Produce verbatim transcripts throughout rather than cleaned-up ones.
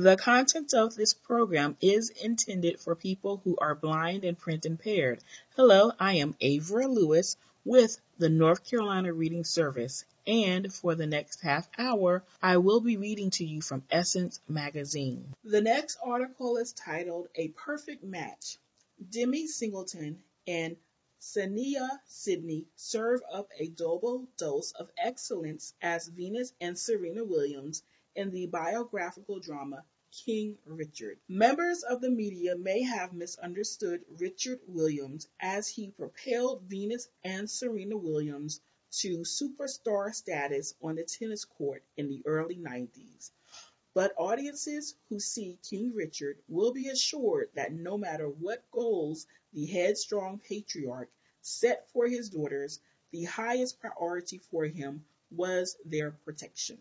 The content of this program is intended for people who are blind and print impaired. Hello, I am Avra Lewis with the North Carolina Reading Service, and for the next half hour, I will be reading to you from Essence Magazine. The next article is titled A Perfect Match. Demi Singleton and Sania Sidney serve up a double dose of excellence as Venus and Serena Williams in the biographical drama King Richard. Members of the media may have misunderstood Richard Williams as he propelled Venus and Serena Williams to superstar status on the tennis court in the early nineties. But audiences who see King Richard will be assured that no matter what goals the headstrong patriarch set for his daughters, the highest priority for him was their protection.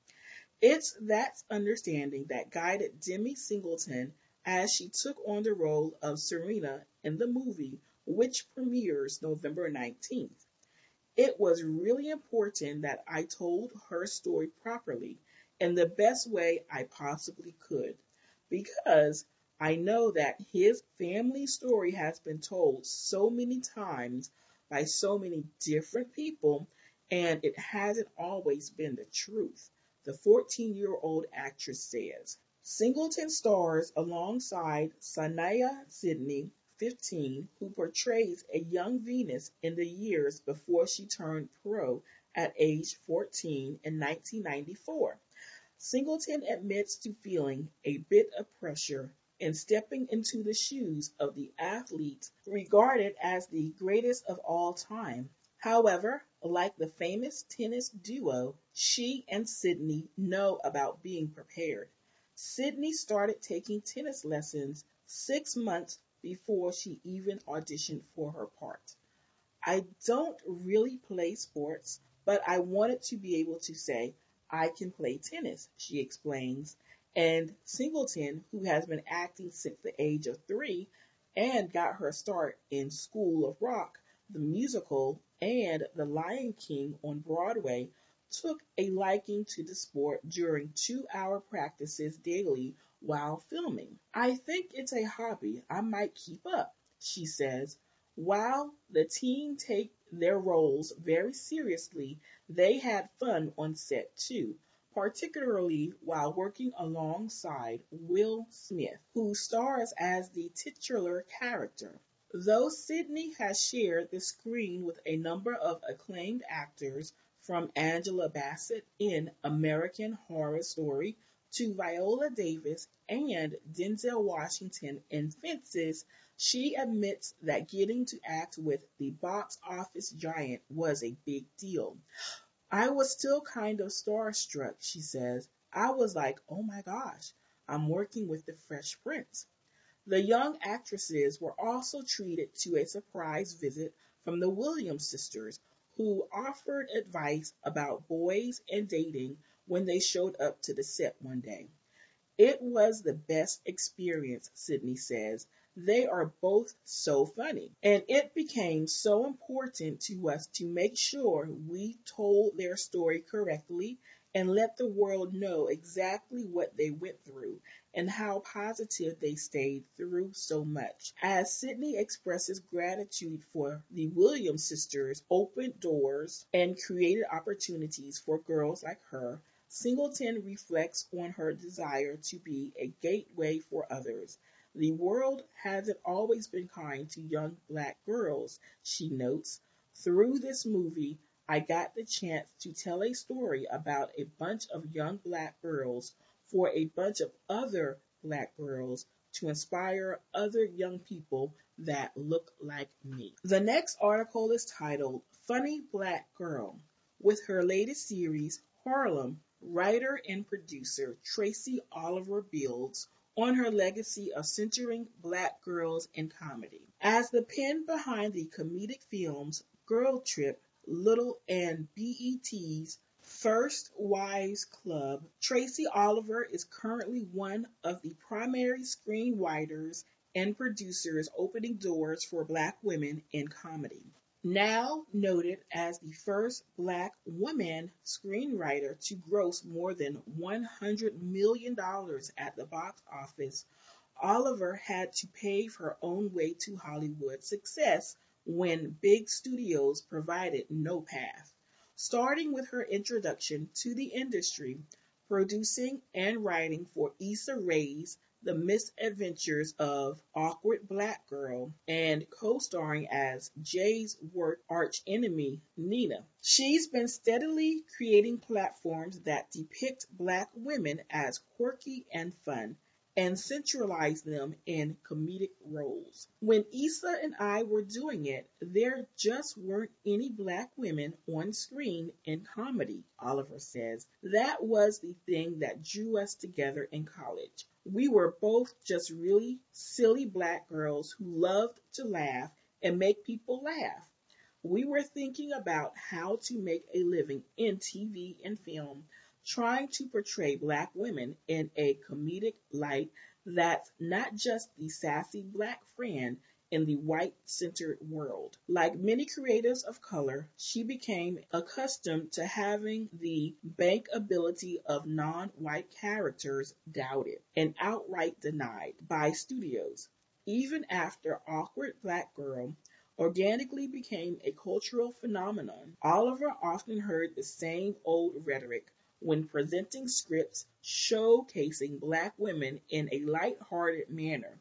It's that understanding that guided Demi Singleton as she took on the role of Serena in the movie, which premieres November nineteenth. It was really important that I told her story properly in the best way I possibly could, because I know that his family story has been told so many times by so many different people, and it hasn't always been the truth, the fourteen-year-old actress says. Singleton stars alongside Sania Sidney, fifteen, who portrays a young Venus in the years before she turned pro at age fourteen in nineteen ninety-four. Singleton admits to feeling a bit of pressure in stepping into the shoes of the athlete regarded as the greatest of all time. However, like the famous tennis duo, she and Sidney know about being prepared. Sidney started taking tennis lessons six months before she even auditioned for her part. I don't really play sports, but I wanted to be able to say, I can play tennis, she explains. And Singleton, who has been acting since the age of three and got her start in School of Rock, the musical, and The Lion King on Broadway, took a liking to the sport during two-hour practices daily while filming. I think it's a hobby I might keep up, she says. While the team take their roles very seriously, they had fun on set too, particularly while working alongside Will Smith, who stars as the titular character. Though Sidney has shared the screen with a number of acclaimed actors, from Angela Bassett in American Horror Story to Viola Davis and Denzel Washington in Fences, she admits that getting to act with the box office giant was a big deal. I was still kind of starstruck, she says. I was like, oh my gosh, I'm working with the Fresh Prince. The young actresses were also treated to a surprise visit from the Williams sisters, who offered advice about boys and dating when they showed up to the set one day. It was the best experience, Sidney says. They are both so funny. And it became so important to us to make sure we told their story correctly and let the world know exactly what they went through and how positive they stayed through so much. As Sidney expresses gratitude for the Williams sisters' open doors and created opportunities for girls like her, Singleton reflects on her desire to be a gateway for others. The world hasn't always been kind to young black girls, she notes. Through this movie, I got the chance to tell a story about a bunch of young black girls for a bunch of other black girls to inspire other young people that look like me. The next article is titled Funny Black Girl. With her latest series, Harlem, writer and producer Tracy Oliver builds on her legacy of centering black girls in comedy. As the pen behind the comedic films Girl Trip, Little, and B E T's First Wives Club, Tracy Oliver is currently one of the primary screenwriters and producers opening doors for black women in comedy. Now noted as the first black woman screenwriter to gross more than one hundred million dollars at the box office, Oliver had to pave her own way to Hollywood success when big studios provided no path. Starting with her introduction to the industry, producing and writing for Issa Rae's The Misadventures of Awkward Black Girl and co-starring as Jay's work archenemy Nina. She's been steadily creating platforms that depict black women as quirky and fun and centralize them in comedic roles. When Issa and I were doing it, there just weren't any black women on screen in comedy, Oliver says. That was the thing that drew us together in college. We were both just really silly black girls who loved to laugh and make people laugh. We were thinking about how to make a living in T V and film, trying to portray black women in a comedic light that's not just the sassy black friend in the white centered world. Like many creatives of color, she became accustomed to having the bankability of non white characters doubted and outright denied by studios. Even after Awkward Black Girl organically became a cultural phenomenon, Oliver often heard the same old rhetoric when presenting scripts showcasing black women in a light-hearted manner.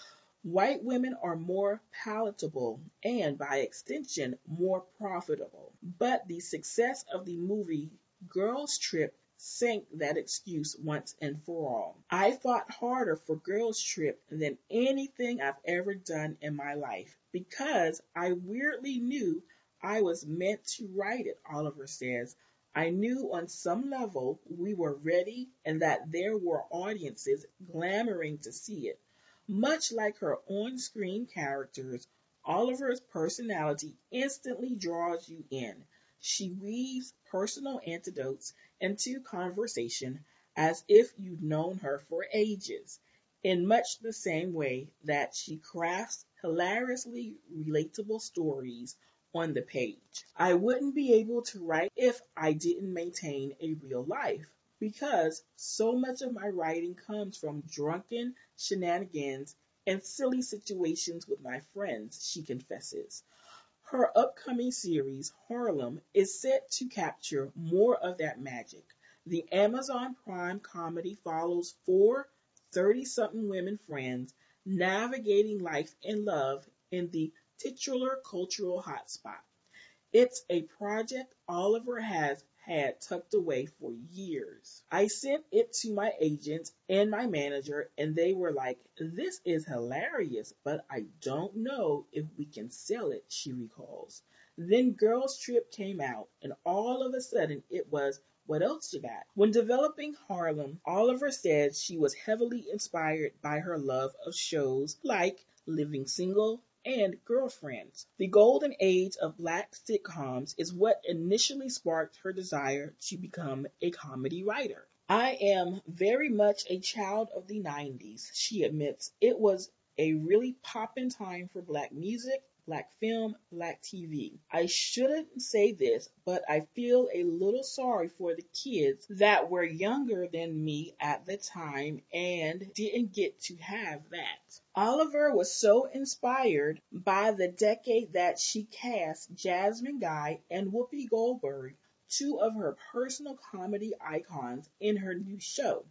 White women are more palatable and, by extension, more profitable. But the success of the movie Girls Trip sank that excuse once and for all. I fought harder for Girls Trip than anything I've ever done in my life because I weirdly knew I was meant to write it, Oliver says. I knew on some level we were ready and that there were audiences clamoring to see it. Much like her on-screen characters, Oliver's personality instantly draws you in. She weaves personal anecdotes into conversation as if you'd known her for ages, in much the same way that she crafts hilariously relatable stories on the page. I wouldn't be able to write if I didn't maintain a real life, because so much of my writing comes from drunken shenanigans and silly situations with my friends, she confesses. Her upcoming series, Harlem, is set to capture more of that magic. The Amazon Prime comedy follows four thirty-something women friends navigating life and love in the titular cultural hotspot. It's a project Oliver has had tucked away for years. I sent it to my agent and my manager, and they were like, "This is hilarious, but I don't know if we can sell it," she recalls. Then Girls Trip came out, and all of a sudden it was, "What else you got?" When developing Harlem, Oliver said she was heavily inspired by her love of shows like Living Single and Girlfriends. The golden age of black sitcoms is what initially sparked her desire to become a comedy writer. I am very much a child of the nineties, she admits. It was a really poppin' time for black music, black film, black T V. I shouldn't say this, but I feel a little sorry for the kids that were younger than me at the time and didn't get to have that. Oliver was so inspired by the decade that she cast Jasmine Guy and Whoopi Goldberg, two of her personal comedy icons, in her new show.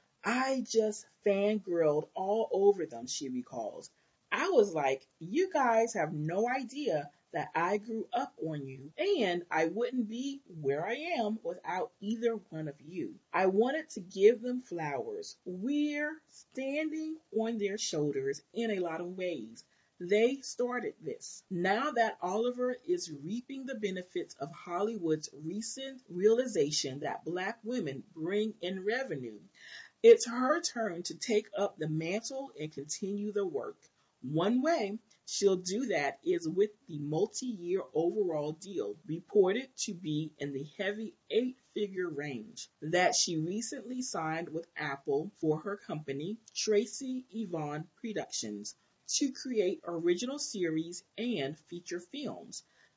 I just fangirled all over them, she recalls. I was like, "You guys have no idea that I grew up on you, and I wouldn't be where I am without either one of you." I wanted to give them flowers. We're standing on their shoulders in a lot of ways. They started this. Now that Oliver is reaping the benefits of Hollywood's recent realization that black women bring in revenue, it's her turn to take up the mantle and continue the work. One way she'll do that is with the multi-year overall deal, reported to be in the heavy eight-figure range, that she recently signed with Apple for her company, Tracy Yvonne Productions, to create original series and feature films.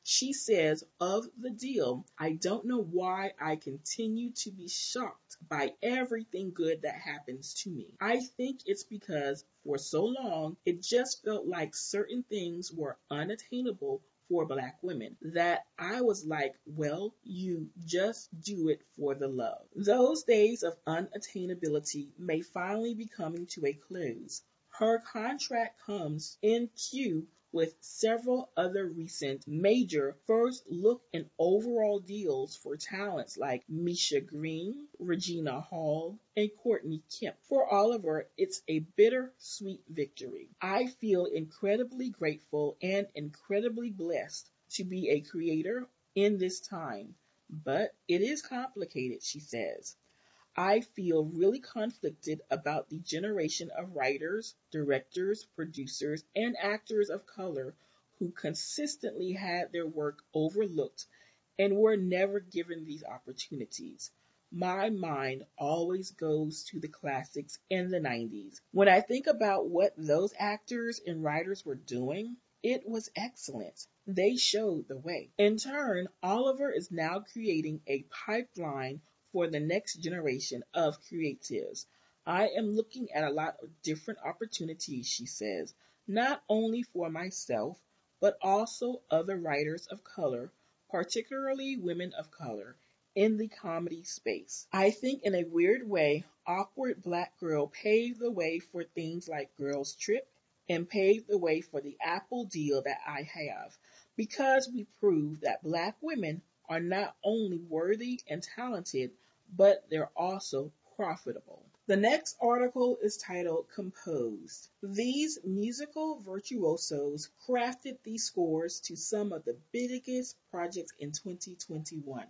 She says of the deal, I don't know why I continue to be shocked by everything good that happens to me. I think it's because for so long it just felt like certain things were unattainable for black women that I was like, well, you just do it for the love. Those days of unattainability may finally be coming to a close. Her contract comes in queue with several other recent major first look and overall deals for talents like Misha Green, Regina Hall, and Courtney Kemp. For Oliver, it's a bittersweet victory. I feel incredibly grateful and incredibly blessed to be a creator in this time, but it is complicated, she says. I feel really conflicted about the generation of writers, directors, producers, and actors of color who consistently had their work overlooked and were never given these opportunities. My mind always goes to the classics in the nineties. When I think about what those actors and writers were doing, it was excellent. They showed the way. In turn, Oliver is now creating a pipeline for the next generation of creatives. I am looking at a lot of different opportunities, she says, not only for myself, but also other writers of color, particularly women of color, in the comedy space. I think in a weird way, Awkward Black Girl paved the way for things like Girls Trip and paved the way for the Apple deal that I have, because we proved that black women are not only worthy and talented, but they're also profitable. The next article is titled Composed. These musical virtuosos crafted these scores to some of the biggest projects in twenty twenty-one.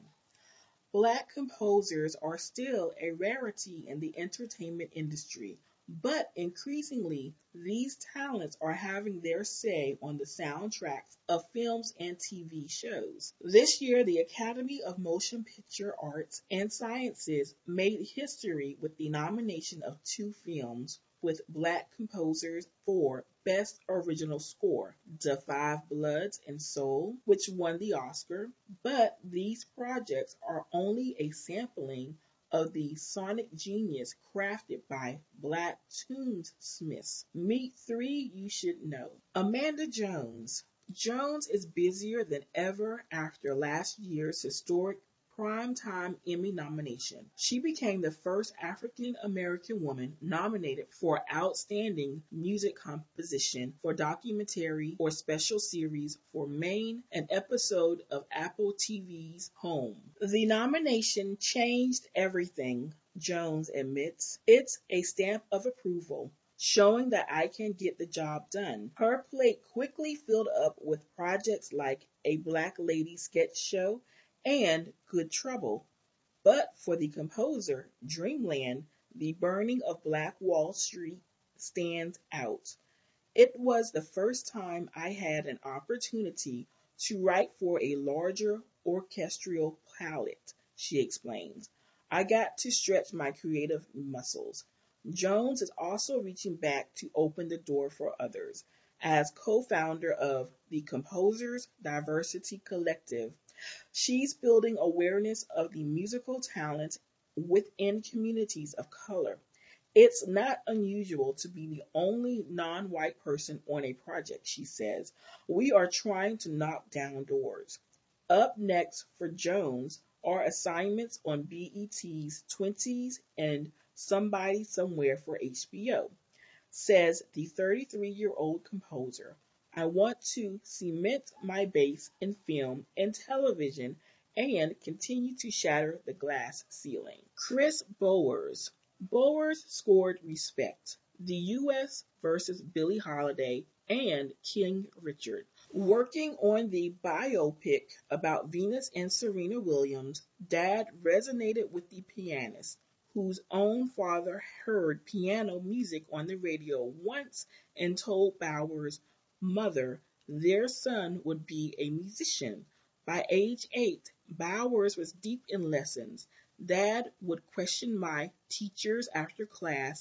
Black composers are still a rarity in the entertainment industry, but increasingly, these talents are having their say on the soundtracks of films and T V shows. This year, the Academy of Motion Picture Arts and Sciences made history with the nomination of two films with black composers for Best Original Score, Da Five Bloods and Soul, which won the Oscar, but these projects are only a sampling of the sonic genius crafted by black tunesmiths. Meet three you should know. Amanda Jones. Jones is busier than ever after last year's historic Primetime Emmy nomination. She became the first African American woman nominated for Outstanding Music Composition for Documentary or Special Series for Maine, an episode of Apple T V's Home. The nomination changed everything, Jones admits. It's a stamp of approval, showing that I can get the job done. Her plate quickly filled up with projects like A Black Lady Sketch Show and Good Trouble. But for the composer, Dreamland, the burning of Black Wall Street stands out. It was the first time I had an opportunity to write for a larger orchestral palette, she explains. I got to stretch my creative muscles. Jones is also reaching back to open the door for others. As co-founder of the Composers Diversity Collective, she's building awareness of the musical talent within communities of color. It's not unusual to be the only non-white person on a project, she says. We are trying to knock down doors. Up next for Jones are assignments on B E T's twenties and Somebody Somewhere for H B O, says the thirty-three-year-old composer. I want to cement my base in film and television and continue to shatter the glass ceiling. Chris Bowers. Bowers scored Respect, the U S versus Billie Holiday, and King Richard. Working on the biopic about Venus and Serena Williams, Dad resonated with the pianist, whose own father heard piano music on the radio once and told Bowers' mother their son would be a musician. By age eight, Bowers was deep in lessons. Dad would question my teachers after class,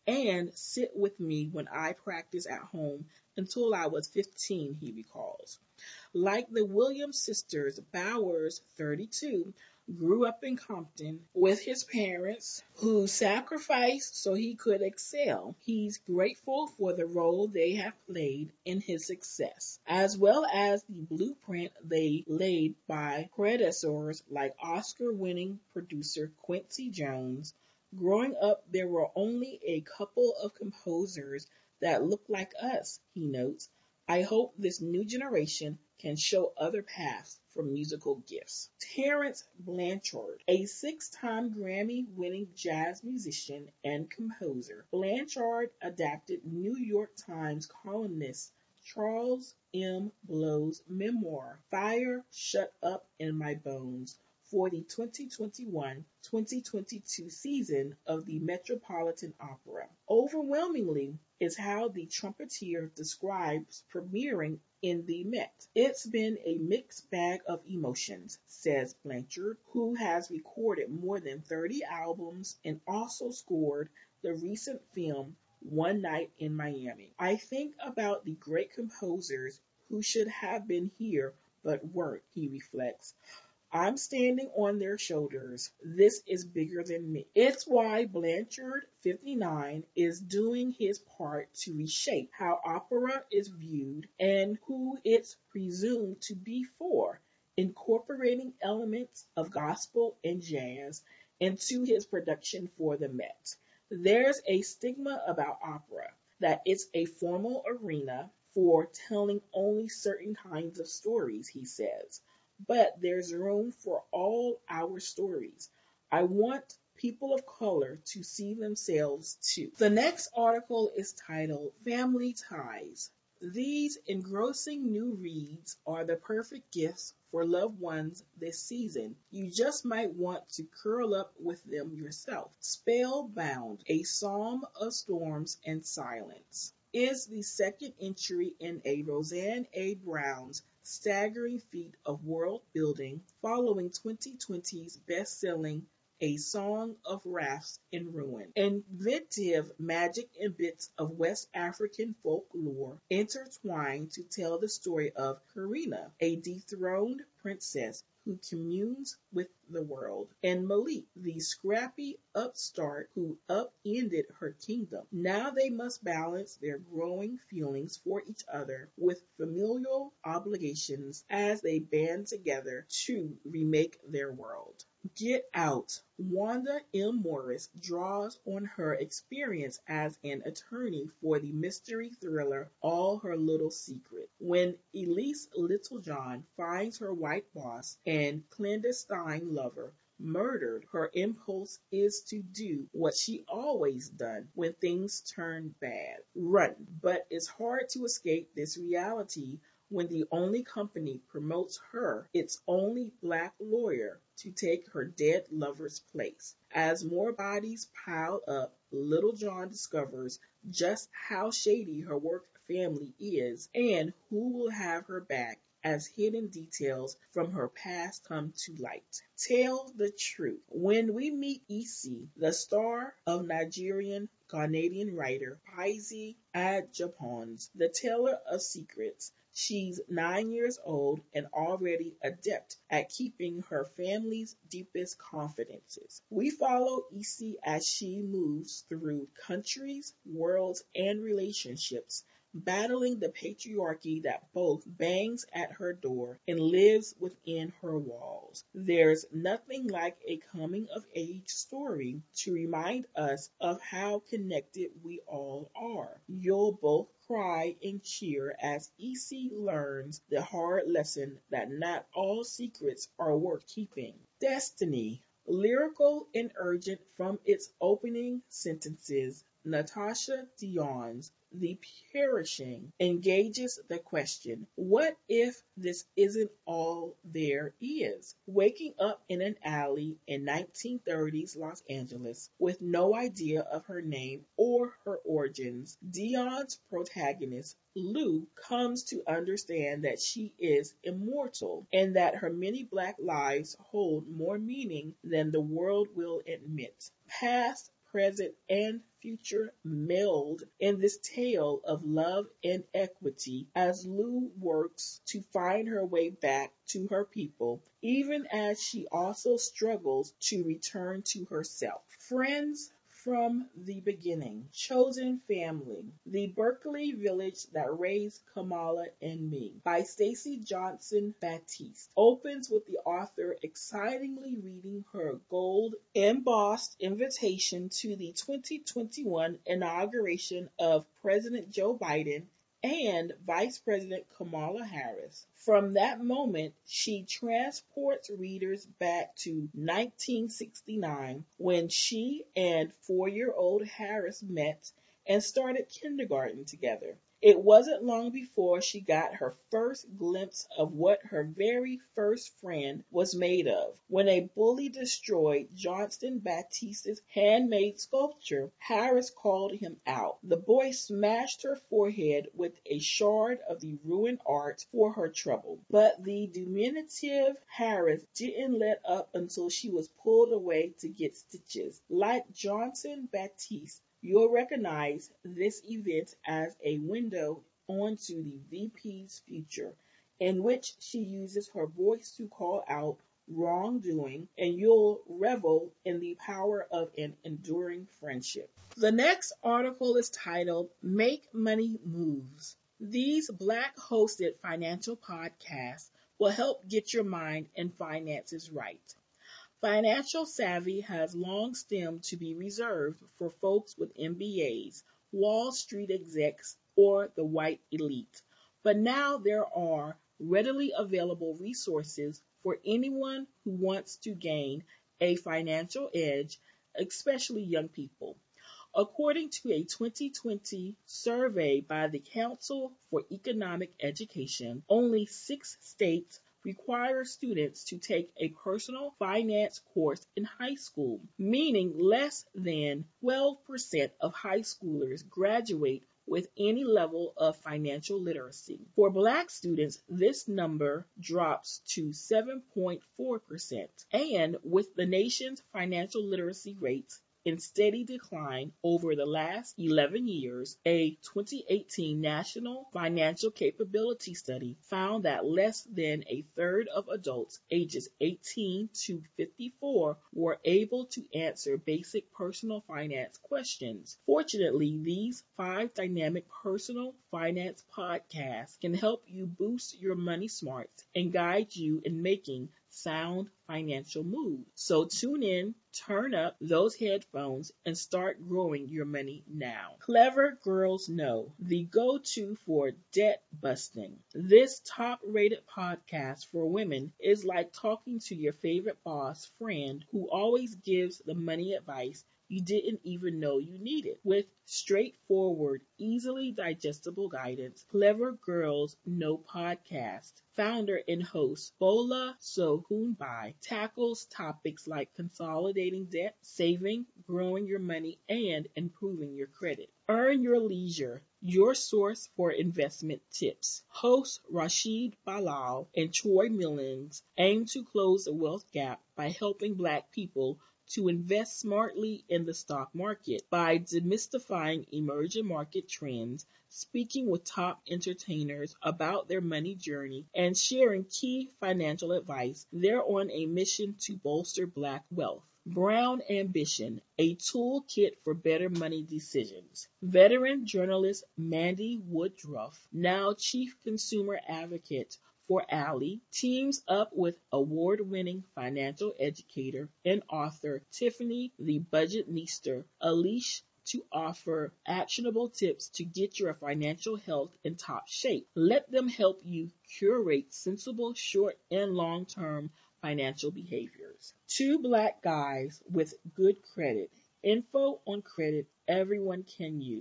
and sit with me when I practice at home until I was fifteen, he recalls. Like the Williams sisters, Bowers, thirty-two, grew up in Compton with his parents who sacrificed so he could excel. He's grateful for the role they have played in his success, as well as the blueprint they laid by predecessors like Oscar winning producer Quincy Jones. Growing up, there were only a couple of composers that looked like us, he notes. I hope this new generation can show other paths for musical gifts. Terence Blanchard, a six-time Grammy-winning jazz musician and composer. Blanchard adapted New York Times columnist Charles M. Blow's memoir, Fire Shut Up in My Bones, for the twenty twenty-one twenty twenty-two season of the Metropolitan Opera. Overwhelmingly is how the trumpeter describes premiering in the Met. It's been a mixed bag of emotions, says Blanchard, who has recorded more than thirty albums and also scored the recent film One Night in Miami. I think about the great composers who should have been here but weren't, he reflects. I'm standing on their shoulders. This is bigger than me. It's why Blanchard, fifty-nine, is doing his part to reshape how opera is viewed and who it's presumed to be for, incorporating elements of gospel and jazz into his production for the Met. There's a stigma about opera, that it's a formal arena for telling only certain kinds of stories, he says. But there's room for all our stories. I want people of color to see themselves too. The next article is titled Family Ties. These engrossing new reads are the perfect gifts for loved ones this season. You just might want to curl up with them yourself. Spellbound, a psalm of storms and silence, is the second entry in a Roseanne A. Brown's staggering feat of world building following twenty twenty's best-selling A Song of Wrath and Ruin. Inventive magic and bits of West African folklore intertwined to tell the story of Karina, a dethroned princess who communes with the world, and Malik, the scrappy upstart who upended her kingdom. Now they must balance their growing feelings for each other with familial obligations as they band together to remake their world. Get Out. Wanda M. Morris draws on her experience as an attorney for the mystery thriller All Her Little Secret. When Elise Littlejohn finds her white boss and clandestine lover murdered, her impulse is to do what she always done when things turn bad, run. But it's hard to escape this reality when the only company promotes her, its only black lawyer, to take her dead lover's place. As more bodies pile up, Littlejohn discovers just how shady her work family is and who will have her back as hidden details from her past come to light. Tell the truth. When we meet Isi, the star of Nigerian Ghanaian writer Paisley Ajapons, the teller of secrets, she's nine years old and already adept at keeping her family's deepest confidences. We follow Isi as she moves through countries, worlds, and relationships, battling the patriarchy that both bangs at her door and lives within her walls. There's nothing like a coming-of-age story to remind us of how connected we all are. You'll both cry and cheer as Isi learns the hard lesson that not all secrets are worth keeping. Destiny. Lyrical and urgent from its opening sentences, Natasha Dionne's The Perishing engages the question, what if this isn't all there is? Waking up in an alley in nineteen thirties Los Angeles with no idea of her name or her origins, Dionne's protagonist, Lou, comes to understand that she is immortal and that her many black lives hold more meaning than the world will admit. Past, present, and future meld in this tale of love and equity as Lou works to find her way back to her people, even as she also struggles to return to herself. Friends from the beginning, chosen family, the Berkeley village that raised Kamala and me, by Stacey Johnson Baptiste, opens with the author excitingly reading her gold embossed invitation to the twenty twenty-one inauguration of President Joe Biden and Vice President Kamala Harris. From that moment, she transports readers back to nineteen sixty-nine when she and four-year-old Harris met and started kindergarten together. It wasn't long before she got her first glimpse of what her very first friend was made of. When a bully destroyed Johnston Baptiste's handmade sculpture, Harris called him out. The boy smashed her forehead with a shard of the ruined art for her trouble. But the diminutive Harris didn't let up until she was pulled away to get stitches. Like Johnston Baptiste, you'll recognize this event as a window onto the V P's future, in which she uses her voice to call out wrongdoing, and you'll revel in the power of an enduring friendship. The next article is titled Make Money Moves. These Black hosted financial podcasts will help get your mind and finances right. Financial savvy has long stemmed to be reserved for folks with M B As, Wall Street execs, or the white elite. But now there are readily available resources for anyone who wants to gain a financial edge, especially young people. According to a twenty twenty survey by the Council for Economic Education, only six states require students to take a personal finance course in high school, meaning less than twelve percent of high schoolers graduate with any level of financial literacy. For Black students, this number drops to seven point four percent. And with the nation's financial literacy rates in steady decline over the last eleven years, a twenty eighteen National Financial Capability Study found that less than a third of adults ages eighteen to fifty-four were able to answer basic personal finance questions. Fortunately, these five dynamic personal finance podcasts can help you boost your money smarts and guide you in making sound financial moves. So tune in, turn up those headphones, and start growing your money now. Clever Girls Know, the go-to for debt busting. This top-rated podcast for women is like talking to your favorite boss friend who always gives the money advice you didn't even know you needed. With straightforward, easily digestible guidance, Clever Girls Know podcast founder and host Bola Sohunbai tackles topics like consolidating debt, saving, growing your money, and improving your credit. Earn Your Leisure, your source for investment tips. Hosts Rashid Balal and Troy Millings aim to close the wealth gap by helping Black people to invest smartly in the stock market by demystifying emerging market trends, speaking with top entertainers about their money journey, and sharing key financial advice. They're on a mission to bolster Black wealth. Brown Ambition, a toolkit for better money decisions. Veteran journalist Mandy Woodruff, now chief consumer advocate for Ally, teams up with award-winning financial educator and author Tiffany the Budgetnista Alish to offer actionable tips to get your financial health in top shape. Let them help you curate sensible short and long-term financial behaviors. Two Black guys with good credit. Info on credit everyone can use.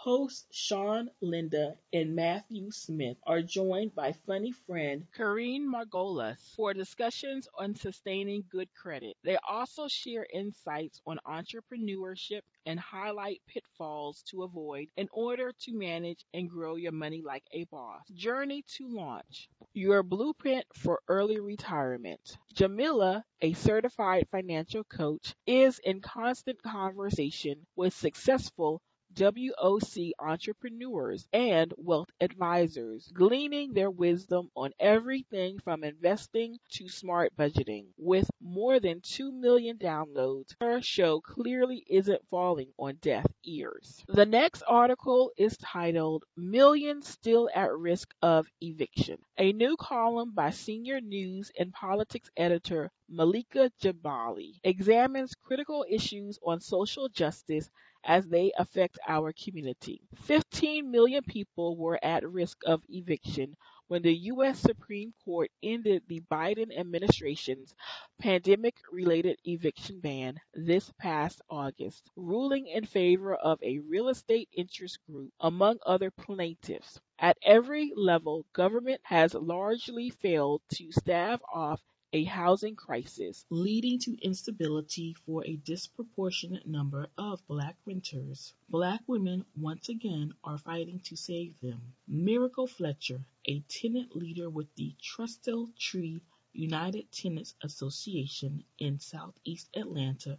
Hosts Sean, Linda, and Matthew Smith are joined by funny friend Karine Margolis for discussions on sustaining good credit. They also share insights on entrepreneurship and highlight pitfalls to avoid in order to manage and grow your money like a boss. Journey to launch. Your blueprint for early retirement. Jamila, a certified financial coach, is in constant conversation with successful W O C entrepreneurs and wealth advisors, gleaning their wisdom on everything from investing to smart budgeting. With more than two million downloads, her show clearly isn't falling on deaf ears. The next article is titled Millions Still at Risk of Eviction. A new column by senior news and politics editor Malika Jabali examines critical issues on social justice as they affect our community. fifteen million people were at risk of eviction when the U S Supreme Court ended the Biden administration's pandemic-related eviction ban this past August, ruling in favor of a real estate interest group, among other plaintiffs. At every level, government has largely failed to stave off a housing crisis, leading to instability for a disproportionate number of black renters. Black women once again are fighting to save them. Miracle Fletcher, a tenant leader with the Trustell Tree United Tenants Association in Southeast Atlanta,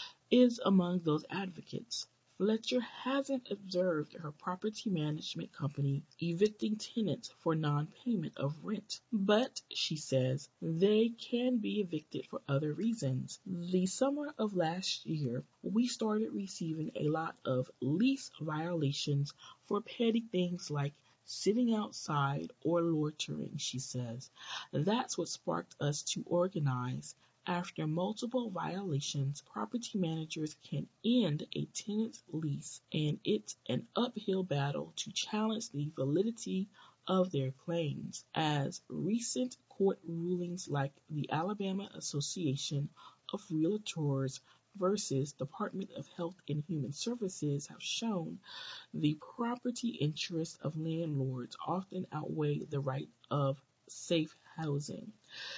is among those advocates. Fletcher hasn't observed her property management company evicting tenants for non-payment of rent, but, she says, they can be evicted for other reasons. The summer of last year, we started receiving a lot of lease violations for petty things like sitting outside or loitering, she says. That's what sparked us to organize. After multiple violations, property managers can end a tenant's lease, and it's an uphill battle to challenge the validity of their claims, as recent court rulings like the Alabama Association of Realtors versus Department of Health and Human Services have shown the property interests of landlords often outweigh the right of safe housing.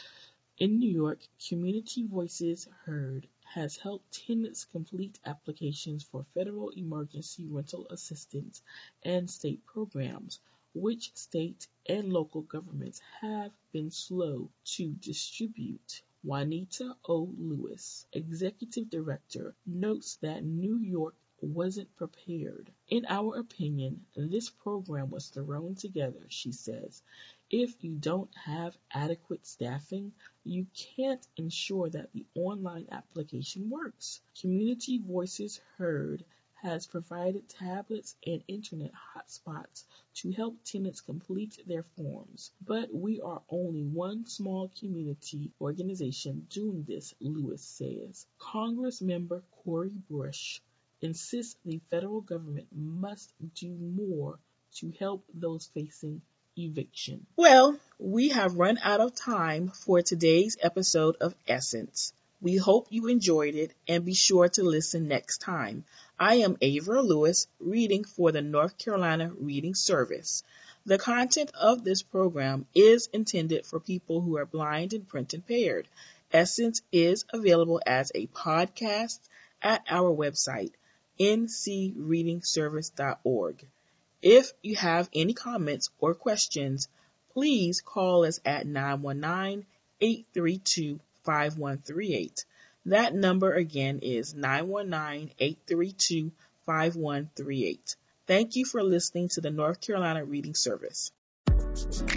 In New York, Community Voices Heard has helped tenants complete applications for federal emergency rental assistance and state programs, which state and local governments have been slow to distribute. Juanita O. Lewis, executive director, notes that New York wasn't prepared. In our opinion, this program was thrown together, she says. If you don't have adequate staffing, you can't ensure that the online application works. Community Voices Heard has provided tablets and internet hotspots to help tenants complete their forms. But we are only one small community organization doing this, Lewis says. Congress member Cori Bush insists the federal government must do more to help those facing eviction. Well, we have run out of time for today's episode of Essence. We hope you enjoyed it and be sure to listen next time. I am Avra Lewis, reading for the North Carolina Reading Service. The content of this program is intended for people who are blind and print impaired. Essence is available as a podcast at our website, n c reading service dot org. If you have any comments or questions, please call us at nine one nine, eight three two, five one three eight. That number again is nine one nine, eight three two, five one three eight. Thank you for listening to the North Carolina Reading Service.